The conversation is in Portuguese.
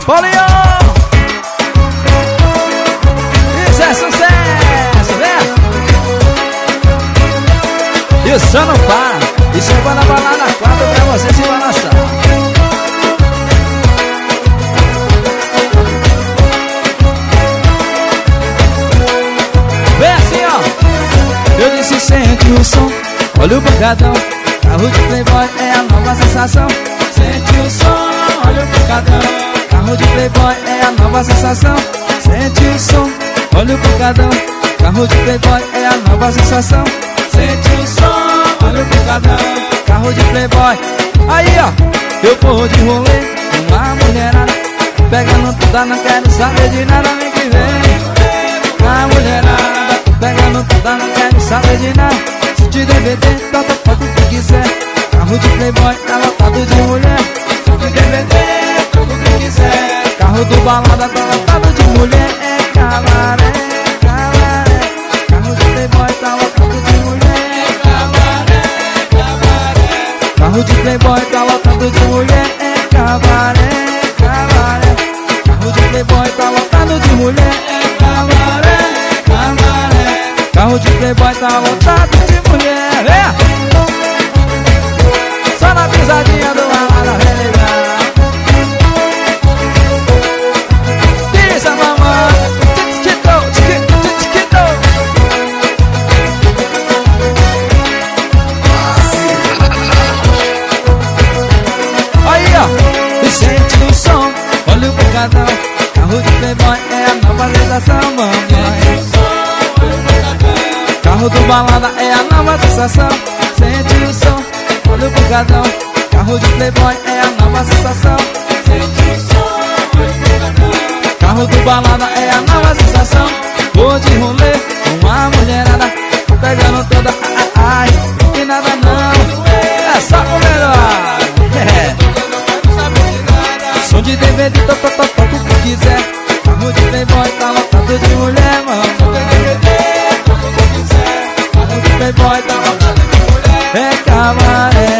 Paulinho! Isso é sucesso, né? E o som não para. Isso é quando a balada quadra pra você se balançar. Vem assim, ó. Eu disse sente o som, olha o pancadão. Carro de playboy é a nova sensação. Sente o som, olha o pancadão. Carro de playboy é a nova sensação. Sente o som, olha o pancadão. Carro de playboy é a nova sensação. Sente o som, olha o pancadão. Carro de playboy. Aí, ó, eu corro de rolê com uma mulherada, pegando toda, não quero saber de nada, vem que vem. A mulherada, pegando toda, não quero saber de nada. Se de DVD, bota foto que quiser. Carro de playboy tá lotado de mulher. Se de DVD, tudo que quiser. Carro do balada tá lotado de mulher. É cabaré, cabaré. Carro de playboy tá lotado de mulher. É cabaré, cabaré. Carro de playboy tá lotado de mulher. É cabaré, cabaré. Carro de playboy tá lotado de mulher. É cabaré, cabaré. Carro de playboy tá lotado de mulher. É! Só na pisadinha do balada relembrar. Pisa, mamãe. Aí, ó, e sente o som, olha o pancadão. Carro de playboy é a nova sensação, mamãe. Carro do balada é a nova sensação. Sente o som, olha o pancadão. Carro de playboy é a nova sensação. Sente o som, olha o pancadão. Carro do balada é a nova sensação. Vou de rolê com uma mulherada, pegando toda, ai, e nada não. É só o melhor. Som de DVD, toca o que quiser. Carro de playboy tá lotado de mulher, mano. Playboy tá lotado de mulher. É cabaré.